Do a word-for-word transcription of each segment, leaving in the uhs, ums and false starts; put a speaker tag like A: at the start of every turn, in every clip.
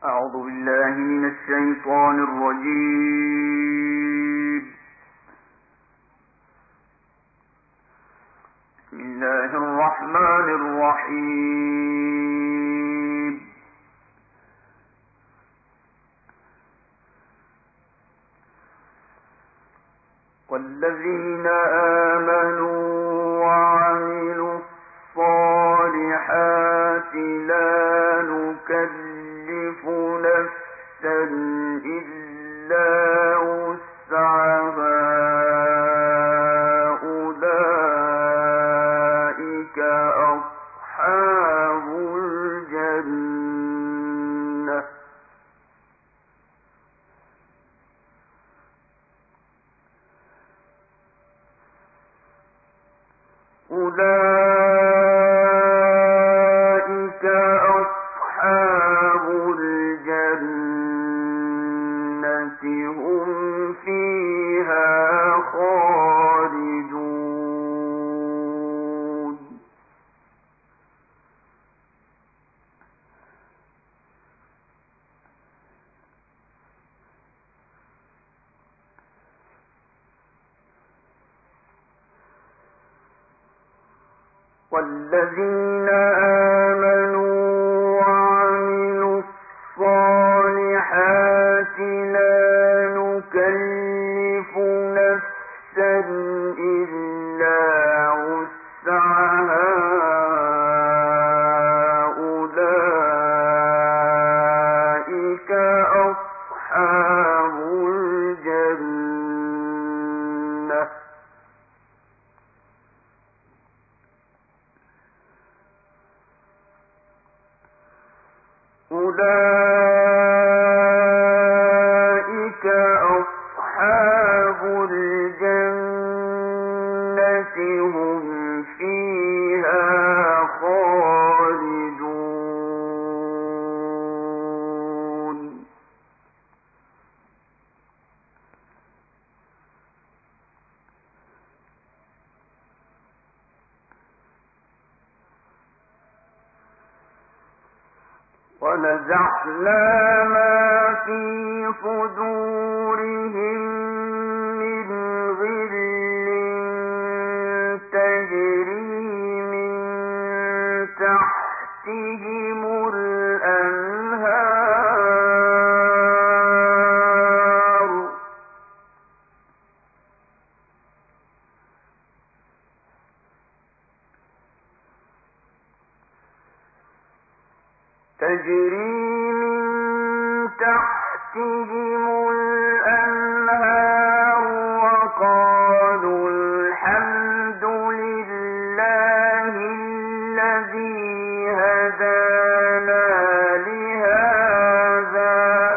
A: أعوذ بالله من الشيطان الرجيم. بسم الله الرحمن الرحيم. والذين آمنوا وعملوا الصالحات لا نكلف نفسا إلا وسعها أولئك أصحاب الجنة أولئك أصحاب الجنة هم فيها خالدون. والذين آمنوا وعملوا الصالحات لا نكلف نفسا إلا وسعها أولئك أصحاب الجنة أولئك أصحاب الجنة هم فيها خالدون. ونزعنا ما في صدورهم من غل تجري من تحتهم الأنهار تجري من تحتهم الأنهار وقالوا الحمد لله الذي هدانا لهذا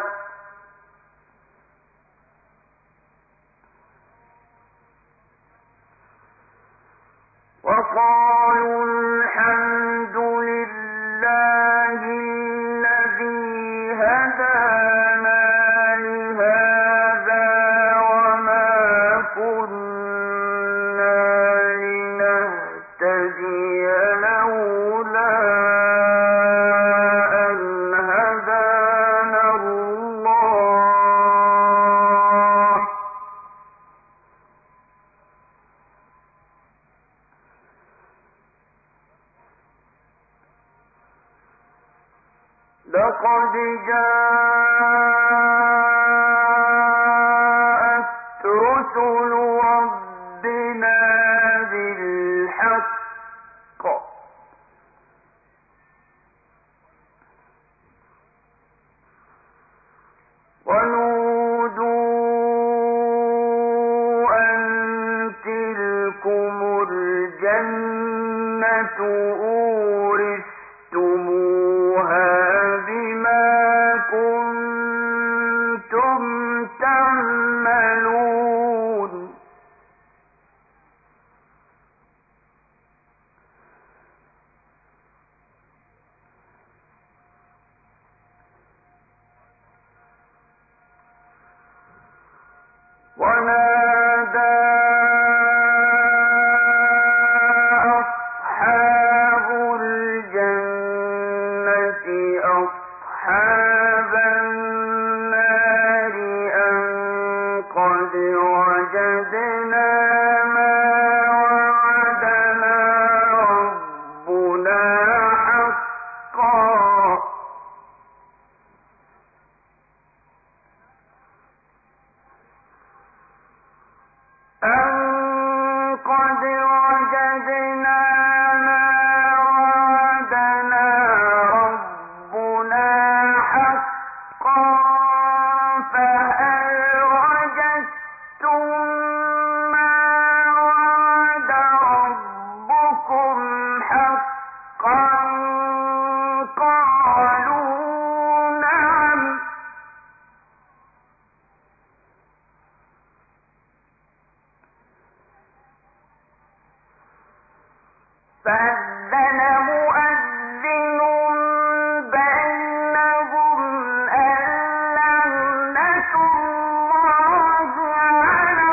A: وقالوا الحمد لله الذي هدانا لهذا وما كنا لنهتدي لولا أن هدانا الله لقد جاءت رسل ربنا بالحق ونودوا أن تلكم الجنة أورثتموها بما كنتم تعملون. ونادى أصحاب الجنة أصحاب وجدنا ما وعدنا ربنا حقا أن قد وجدنا ما وعدنا ربنا حقا فهل وجدتم ما وعد ربكم حقا قالوا نعم فأذن مؤذن بينهم أن لعنة الله على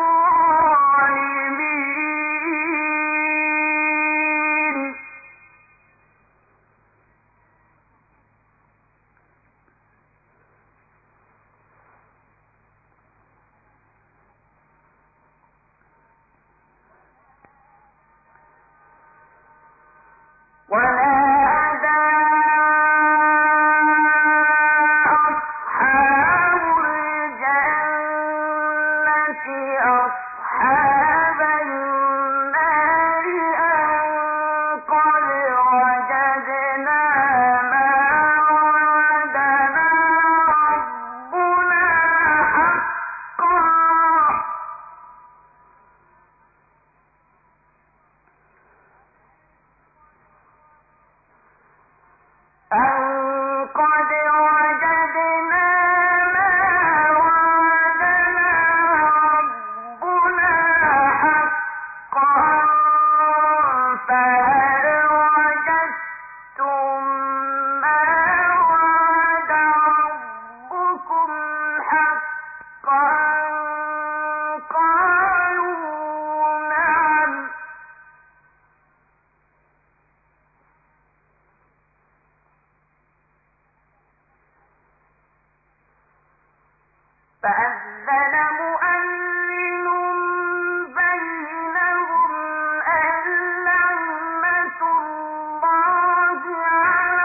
A: الظالمين ونادى أصحاب الجنة أصحاب النار أن قد وجدنا ما وعدنا ربنا حقا أن قد وجدنا ما وعدنا ربنا حقا فهل وجدتم ما وعد ربكم حقا قالوا نعم فأذن مؤذن بينهم أن لعنة الله على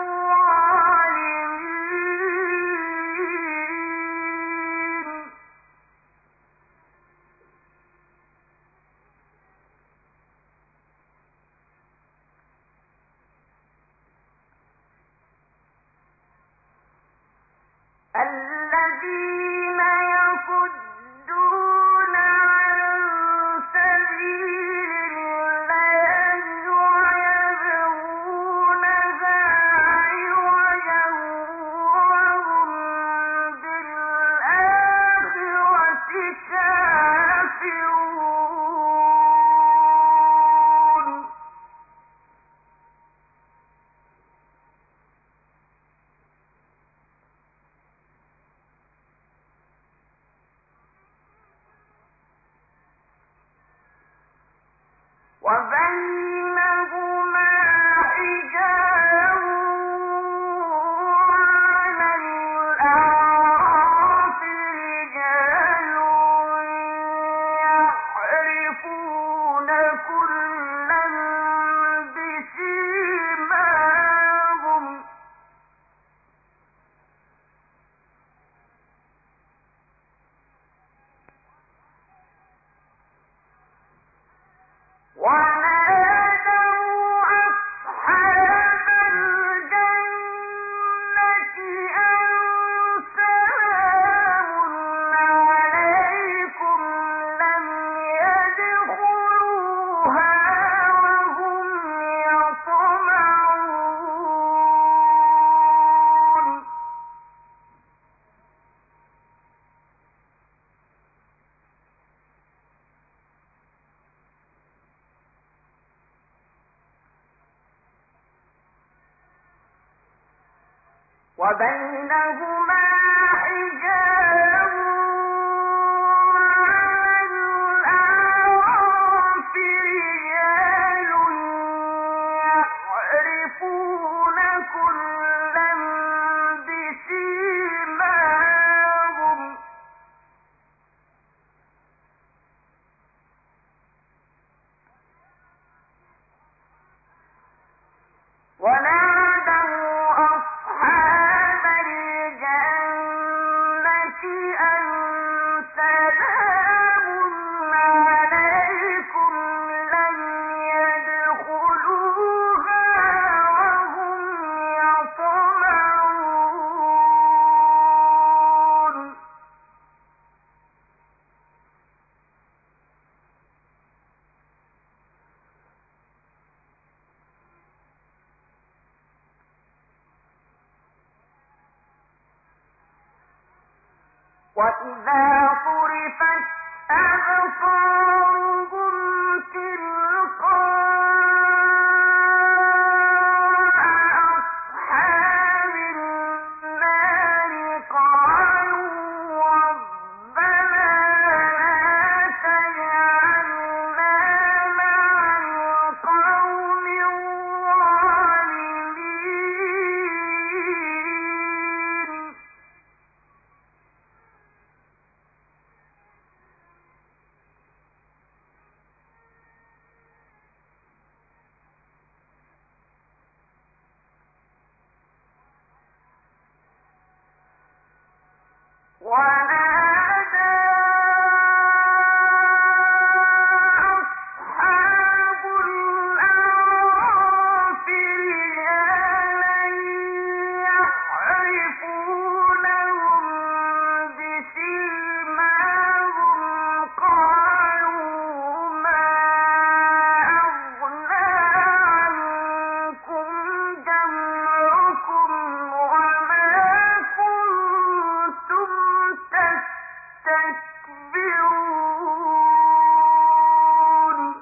A: الظالمين الذين يصدون عن سبيل الله ويبغونها عوجا وهم بالآخرة كافرون وبينهما حجاب وعلى الأعراف رجال يعرفون كلا بسيماهم ونادوا أصحاب الجنة أن سلام عليكم لم يدخلوها وهم يطمعون وبينهما حجاب وعلى الأعراف رجال يعرفون كلا بسيماهم وإذا صرفت أبصارهم تلقاء أصحاب النار قالوا ربنا لا تجعلنا مع القوم الظالمين. ونادى أصحاب الأعراف رجالا يعرفونهم بسيماهم قالوا ما أغنى عنكم جمعكم وما كنتم تستكبرون.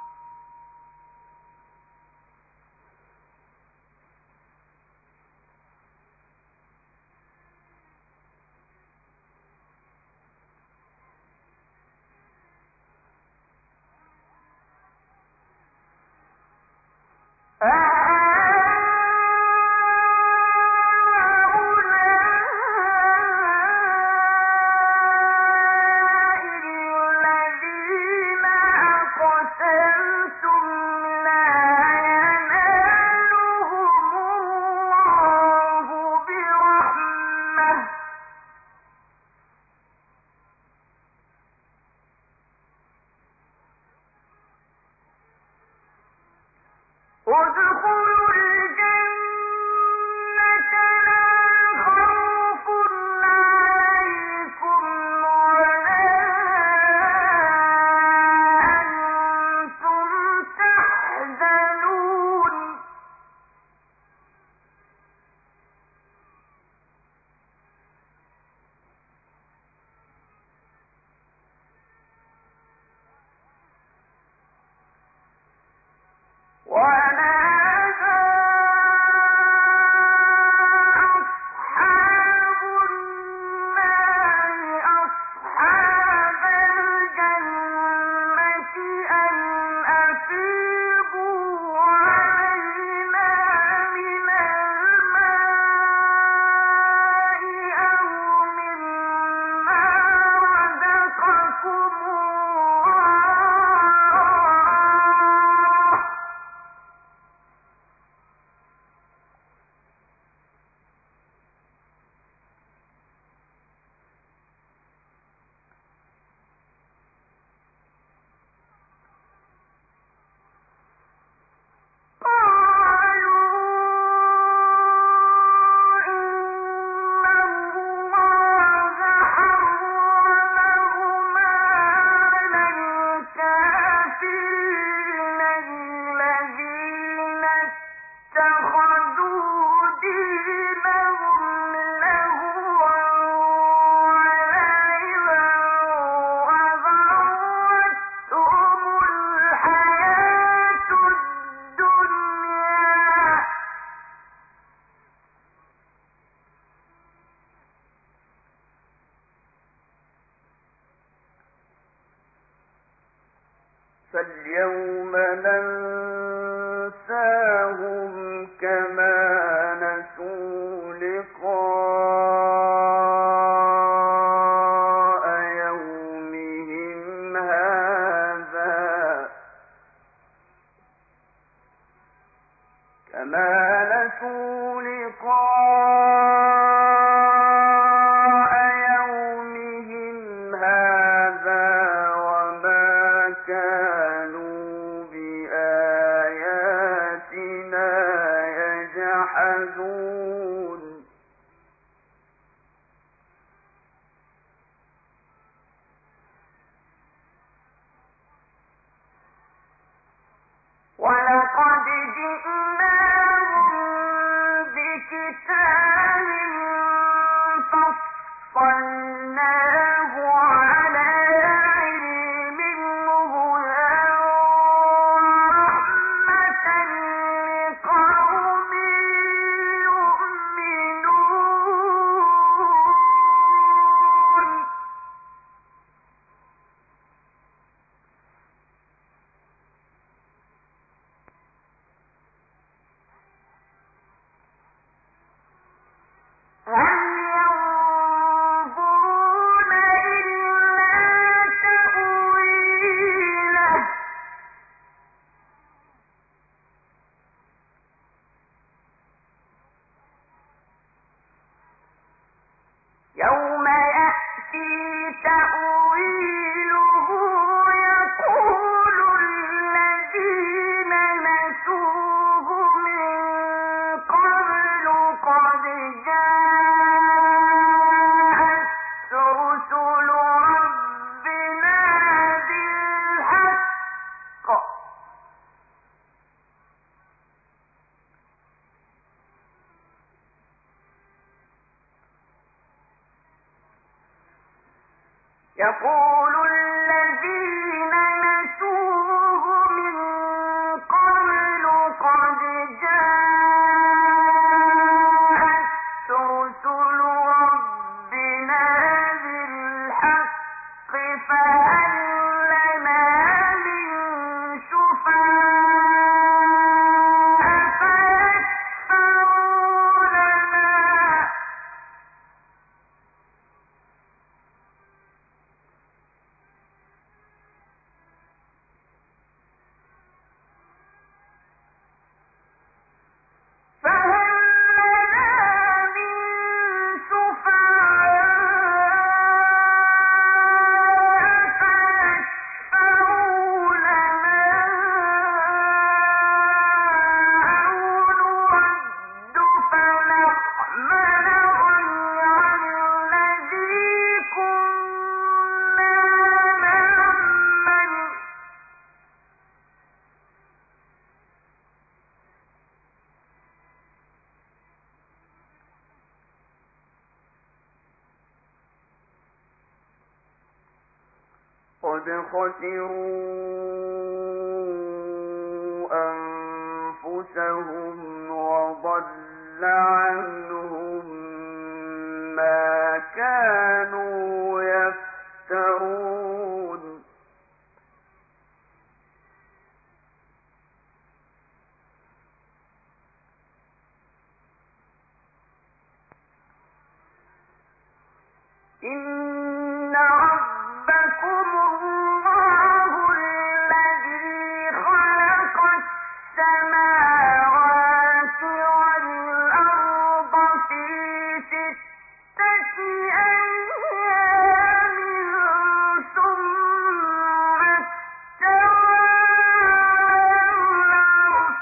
A: الذين أقسمتم لا ينالهم الله برحمة ادخلوا الجنة لا خوف عليكم ولا أنتم تحزنون. ونادى أصحاب النار أصحاب الجنة أن أفيضوا علينا من الماء أو مما رزقكم الله. قالوا إن الله حرمهما على الكافرين الذين اتخذوا دينهم لهوا ولعبا وغرتهم الحياة الدنيا فاليوم ننساهم كما نسوا لقاء يومهم هذا كما نسوا لقاء يومهم هذا وما كانوا بآياتنا يجحدون. ولقد جئناهم بكتاب فصلناه يقول الذين نسوه من قبل قد جاءت رسل ربنا بالحق فهل لنا من شفعاء فيشفعوا لنا قد خسروا أنفسهم وضل عنهم ما كانوا يفترون إن ربكم الله الذي خلق السماوات والأرض في ستة أيام ثم استوى على العرش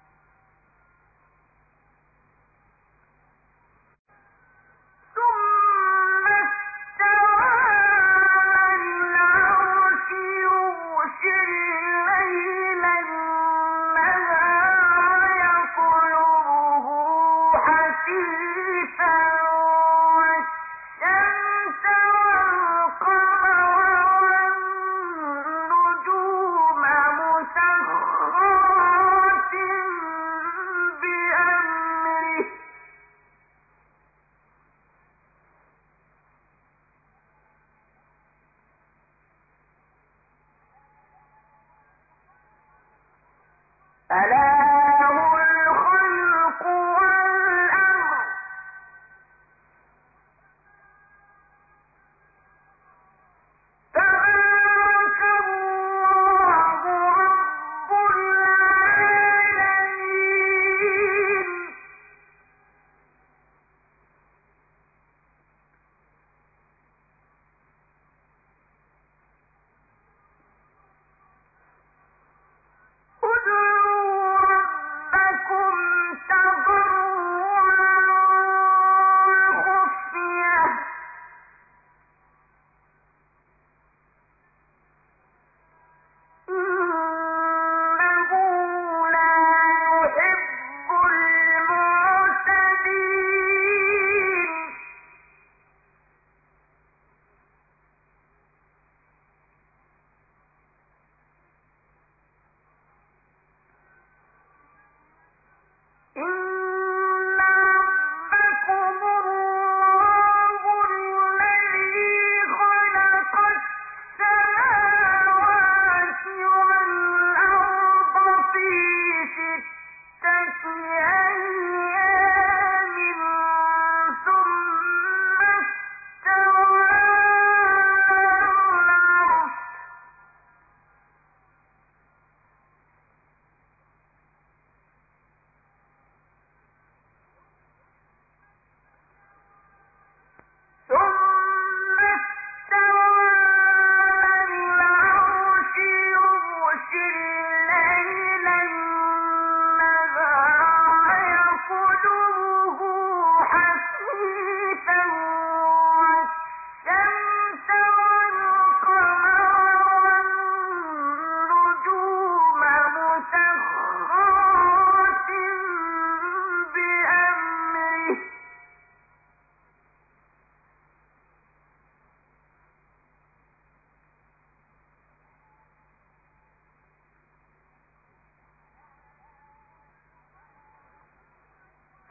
A: ثم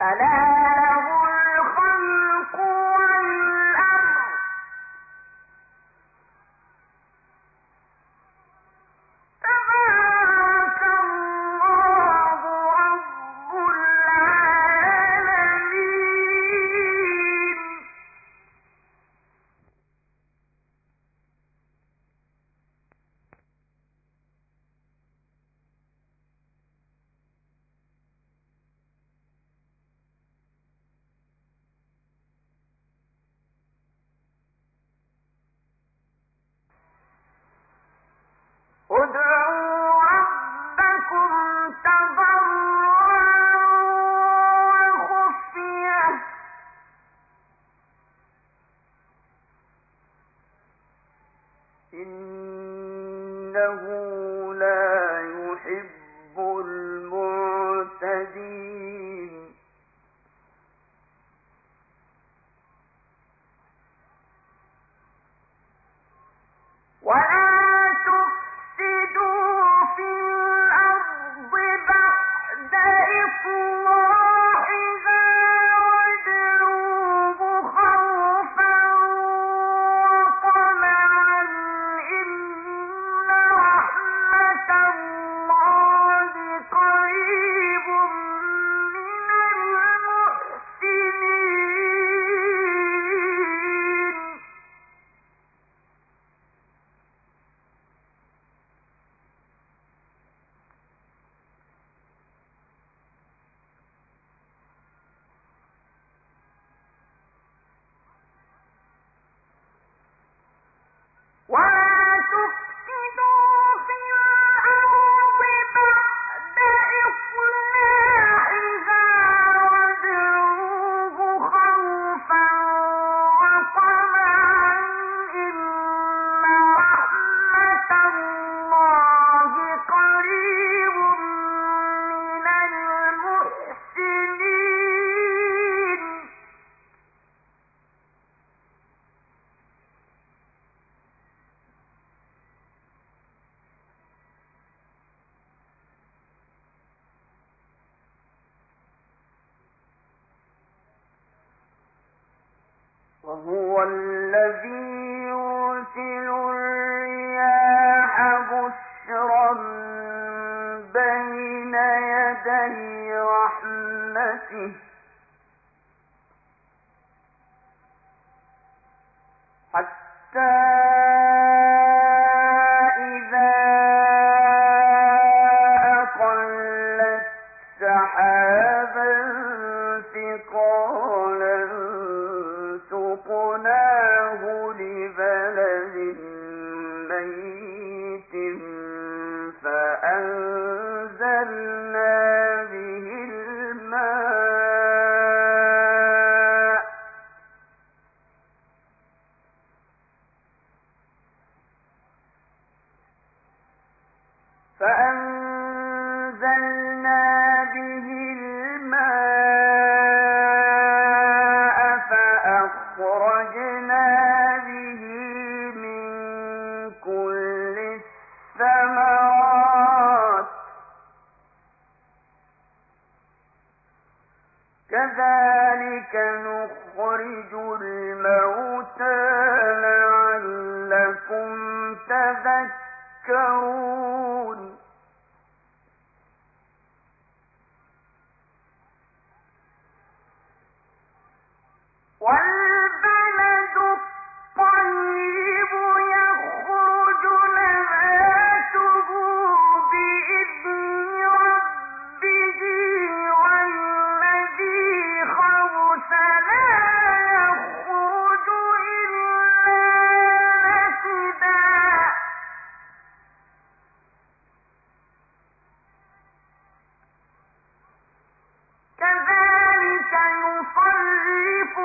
A: وهو الذي يرسل الرياح بشرا بين يدي رحمته حتى إذا أقلت سحابا ثقالا سقناه لبلد ميت فأنزلنا به الماء فأنزلنا به الماء فأخرجنا به من كل الثمرات كذلك نخرج الموتى لعلكم تذكرون والبلد الطيب يخرج نباته بإذن ربه والذي خبث لا يخرج إلا نكدا كذلك نصرف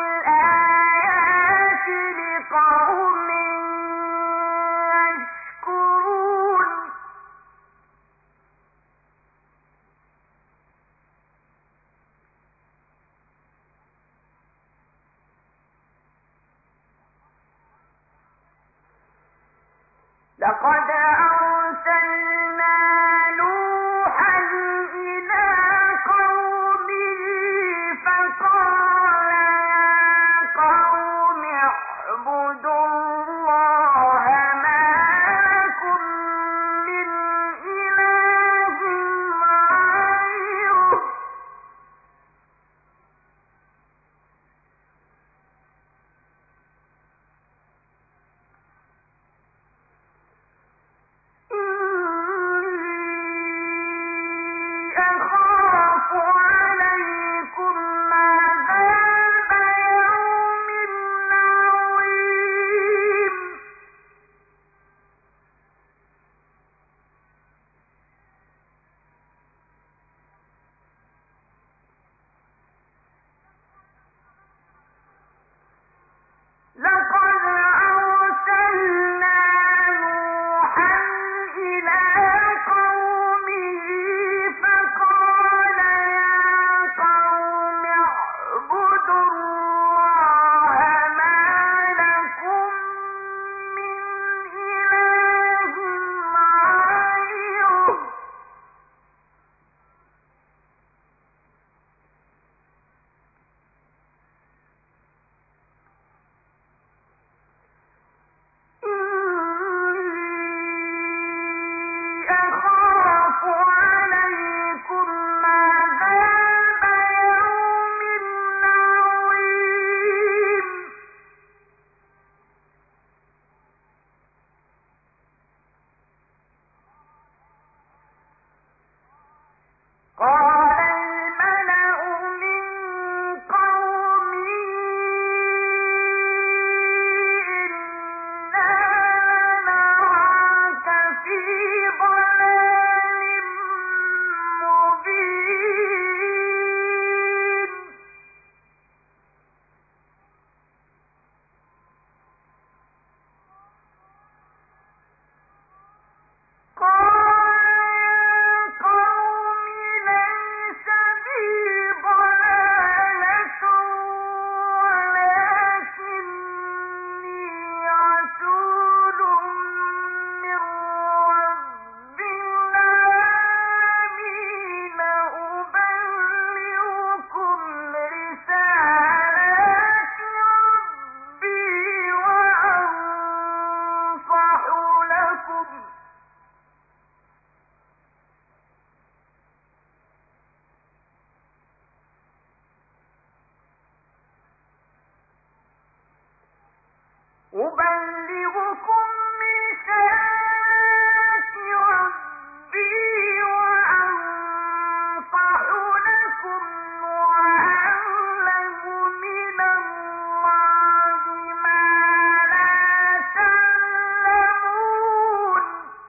A: الآيات لقوم يشكرون لقد أرسلنا نوحا إلى قومه أبلغكم رسالات ربي وأنصح لكم وأعلم من الله ما لا تعلمون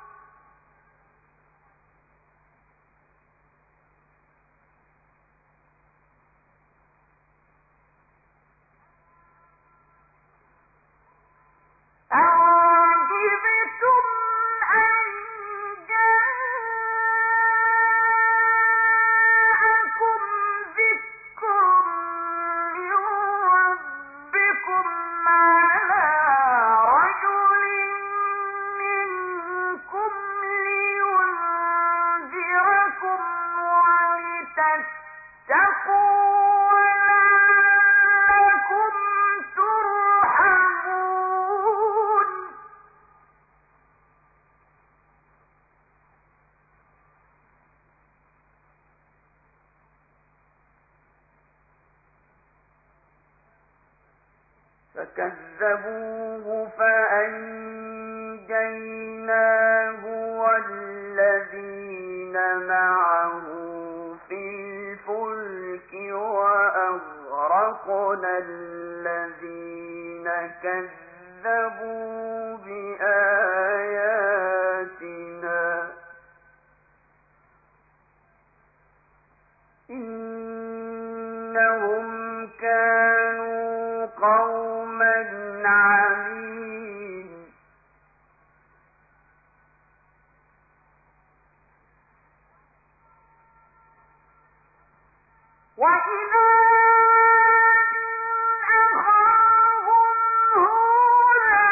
A: أَوَعَجِبْتُمْ أَن جَاءَكُمْ ذِكْرٌ مِّن رَّبِّكُمْ عَلَىٰ رَجُلٍ مِّنكُمْ لِيُنذِرَكُمْ وَلِتَتَّقُوا وَلَعَلَّكُمْ تُرْحَمُونَ فكذبوه فأنجيناه والذين معه في الفلك وأغرقنا الذين كذبوا بآياتنا إنهم كانوا قوما عمين وإذا أخاهم هودا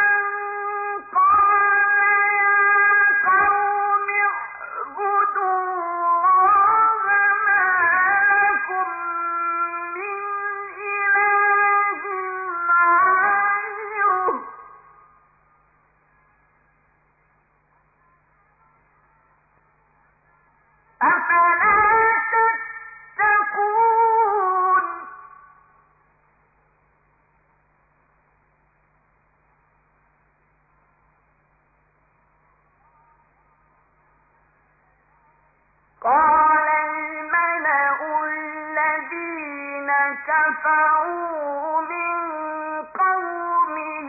A: قال يا قوم اعبدوا الله ما لكم من إله غيره أفلا تتقون قال الملأ الذين كفروا من قومه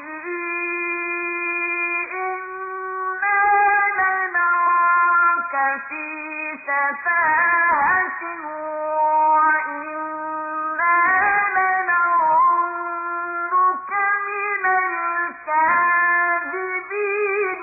A: إنا لنراك في سفاهة وإنا لنظنك من الكاذبين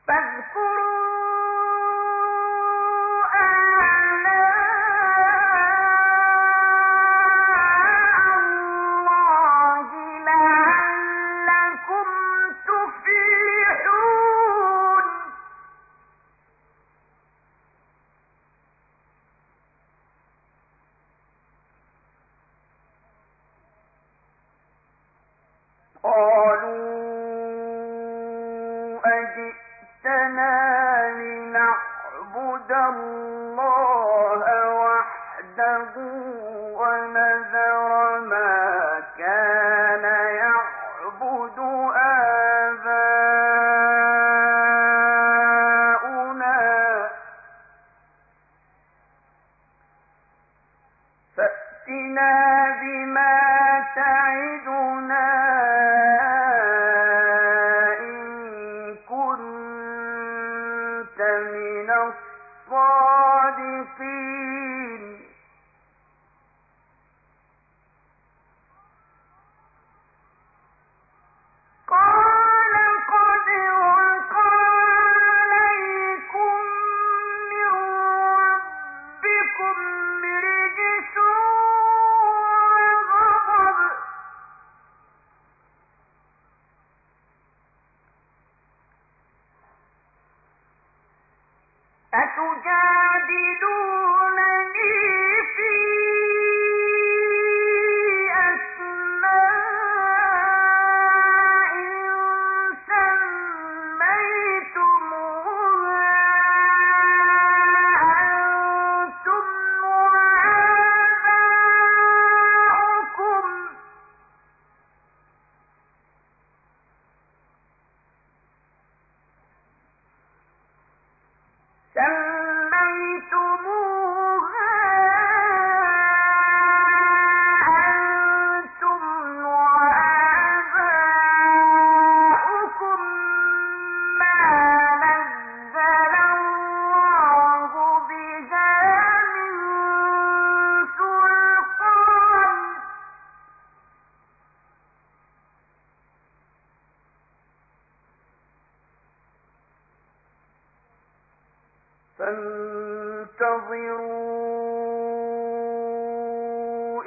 A: فانتظروا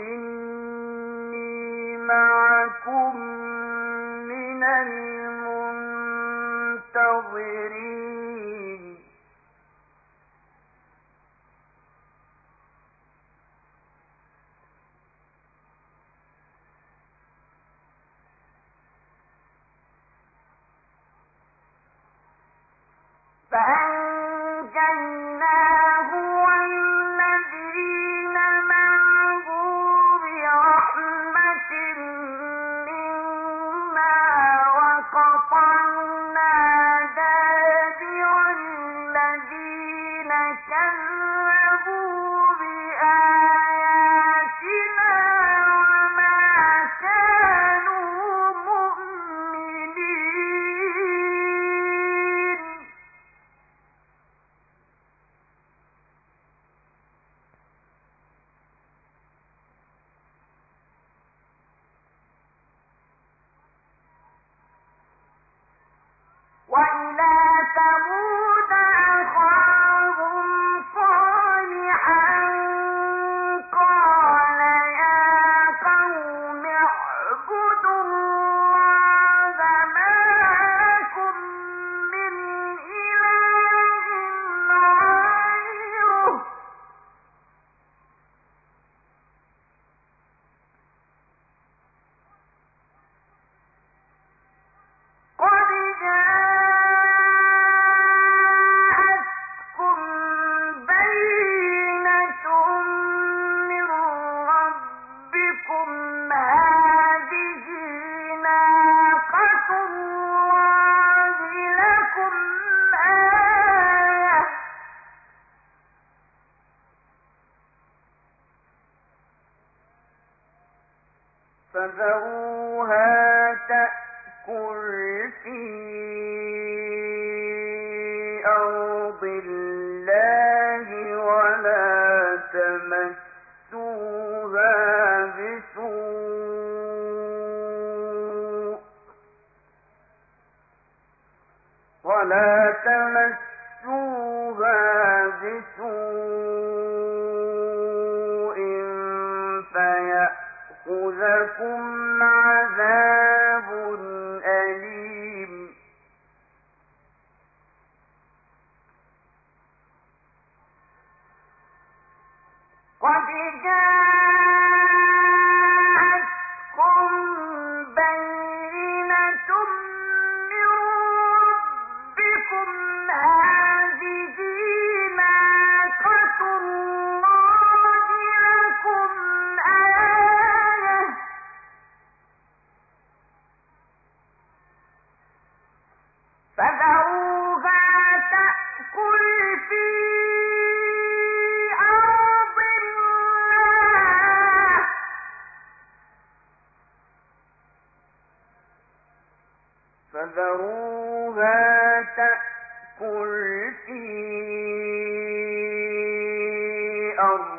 A: إني معكم من المنتظرين فأنجيناه والذين معه برحمة منا وقطعنا دابر الذين كذبوا بآياتنا وما كانوا مؤمنين وإلى ثمود أخاهم صالحا قال يا قوم اعبدوا الله ما لكم من إله غيره قد جاءتكم بينة من ربكم هذه ناقة الله لكم آية فذروها تأكل في أرض الله ولا تمسوها بسوء ولا تمسوها فذروها تأكل في أرض